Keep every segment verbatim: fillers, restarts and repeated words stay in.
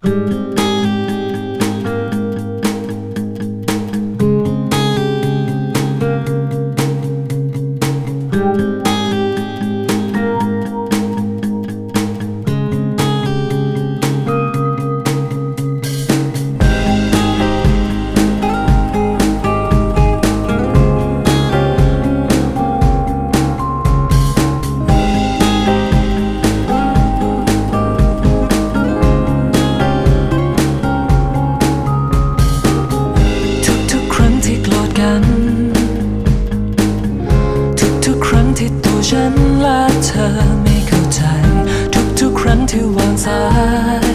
ที่ตัวฉันและเธอไม่เข้าใจทุกๆครั้งที่วางสาย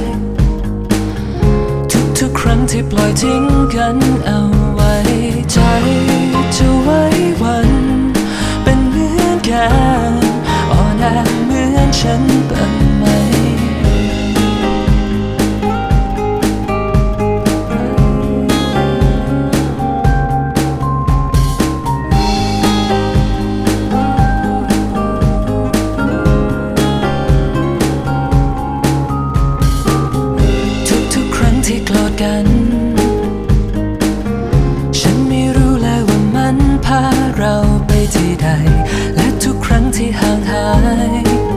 ทุกๆครั้งที่ปล่อยทิ้งกันเอาไว้ใจจะไว้วันเป็นเหมือนกันอ่อนแอเหมือนฉันเป็นไหมที่โกรธกันฉันไม่รู้เลยว่ามันพาเราไปที่ใดและทุกครั้งที่ห่างหาย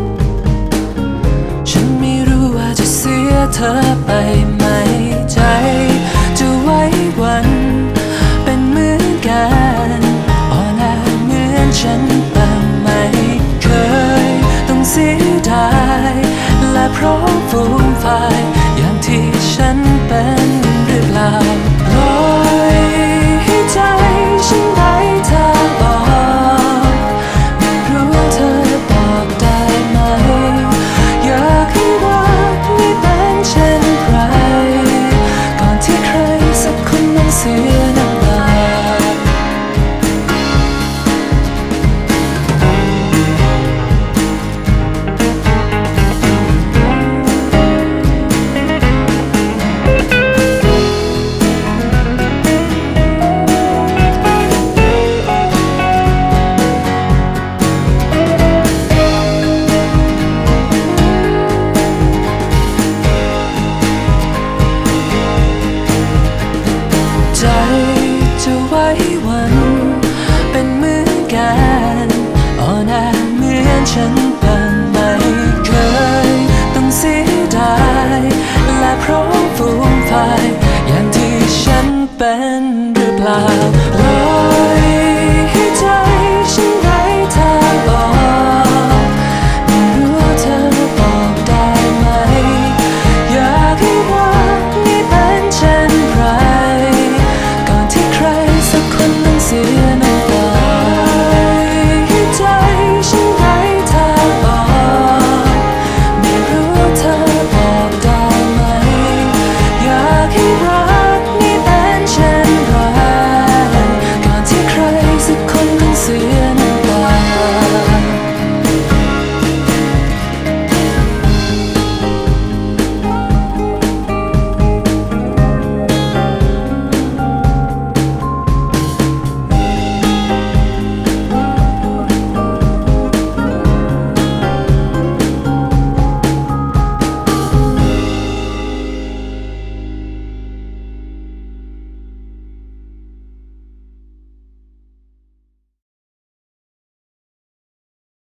ฉันไม่รู้ว่าจะเสียเธอไปไหมใจจะไว้วันเป็นเหมือนกันอ่อนแอเหมือนฉันบ้างไหมเคยต้องเสียดายและเพราะฟูมไฟอย่างที่ฉันเป็นหรือเปล่าปล่อยให้ใจฉันได้ทางออกไม่รู้เธอบอกได้ไหมอยากให้รักไม่เป็นเช่นไรก่อนที่ใครสักคนต้องเสียน้ำตาใจจะไว้วันเป็นเหมือนกันอ่อนแอเหมือนฉันบ้างไหมเคยต้องเสียดายและเพราะฟูมไฟอย่างที่ฉันเป็นหรือเปล่า